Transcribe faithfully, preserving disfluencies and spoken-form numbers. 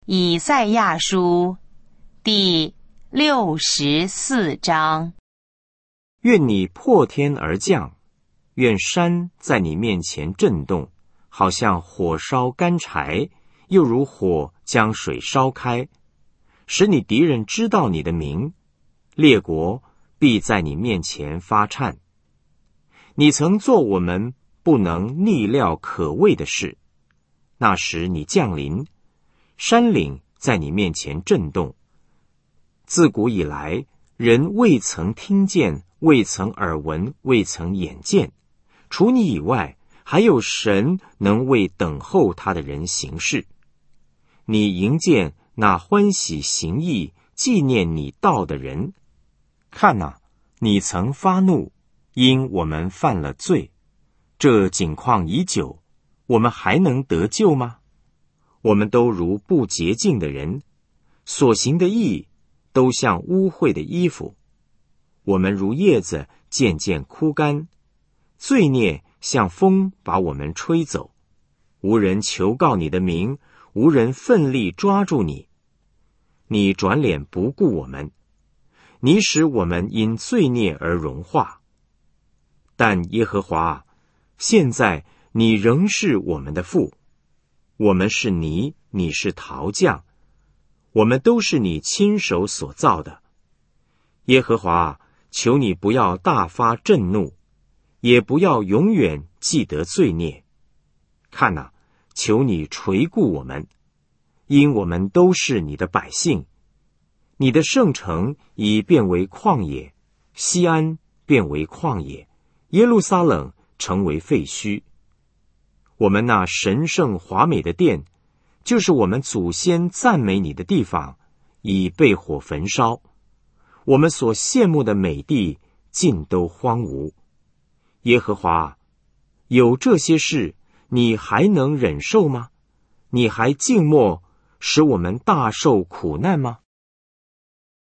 以赛亚书第六十四章。 愿你破天而降，愿山在你面前震动，好像火烧干柴，又如火将水烧开，使你敌人知道你的名，列国必在你面前发颤。你曾做我们不能逆料可畏的事，那时你降临，山岭在你面前震动。自古以来，人未曾听见，未曾耳闻，未曾眼见，除你以外，还有神能为等候他的人行事。你迎见那欢喜行义、纪念你道的人。看哪，你曾发怒，因我们犯了罪。这景况已久，我们还能得救吗？我们都如不洁净的人，所行的义都像污秽的衣服。我们如叶子渐渐枯干，罪孽像风把我们吹走。无人求告你的名，无人奋力抓住你。你转脸不顾我们，你使我们因罪孽而融化。但耶和华，现在你仍是我们的父，我们是泥，你是陶匠，我们都是你亲手所造的。耶和华，求你不要大发震怒，也不要永远记得罪孽。看哪，求你垂顾我们，因我们都是你的百姓。你的圣城已变为旷野，西安变为旷野，耶路撒冷成为废墟。我们那神圣华美的殿，就是我们祖先赞美你的地方，已被火焚烧。我们所羡慕的美地尽都荒芜。耶和华，有这些事，你还能忍受吗？你还静默，使我们大受苦难吗？